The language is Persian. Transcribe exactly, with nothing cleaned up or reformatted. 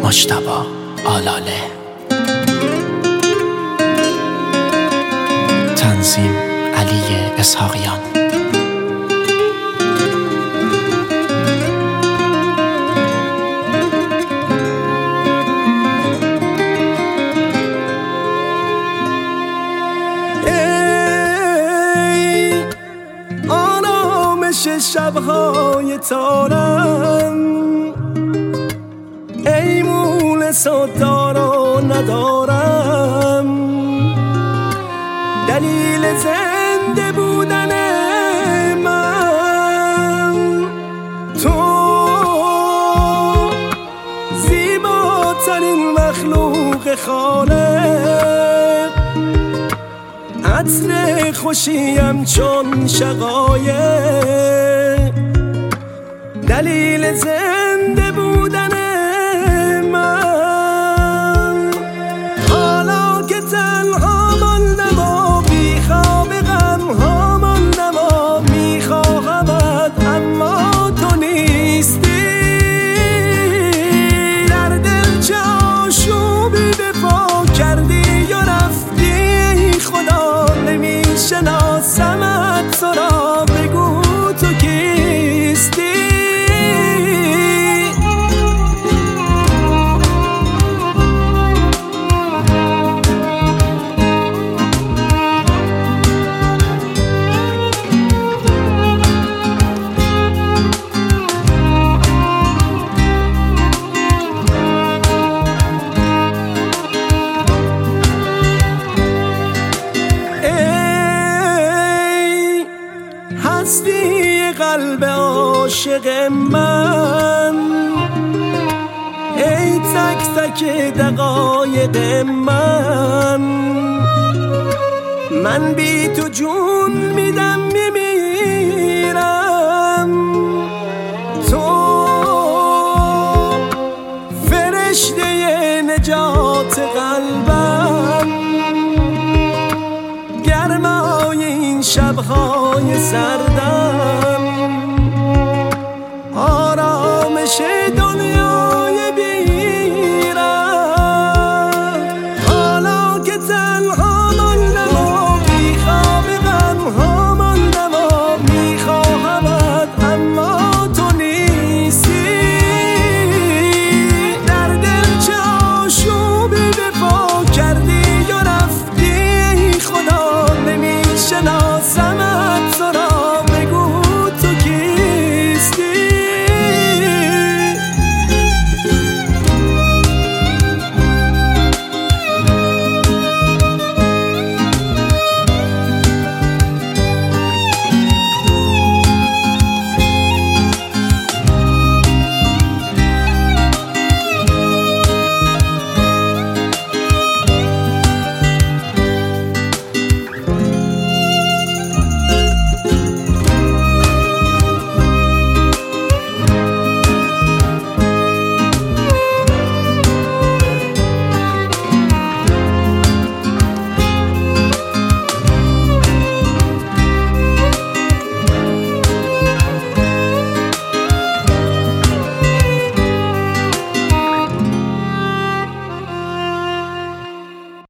مجتبی آلاله. تنظیم علی اسحاقیان. ای آرامش شبهای تارم، ای مونس و دارا ندارم، دلیل زنده بودن من تو، زیباترین مخلوق خالق، عطر خوشیم چون شقایق، دلیل زنده بودن من. حالا که تنها ماندم و بی خواب غم ها ماندم و میخواهمت اما تو نیستی، در دل چه آشوبی به پا کردی یا رفتی، ای خدا نمیشناسمت، تو را بگو تو کیستی. هستی قلب عاشق من، ای تک تک دقایق من، من بی تو جون میدم میمیرم،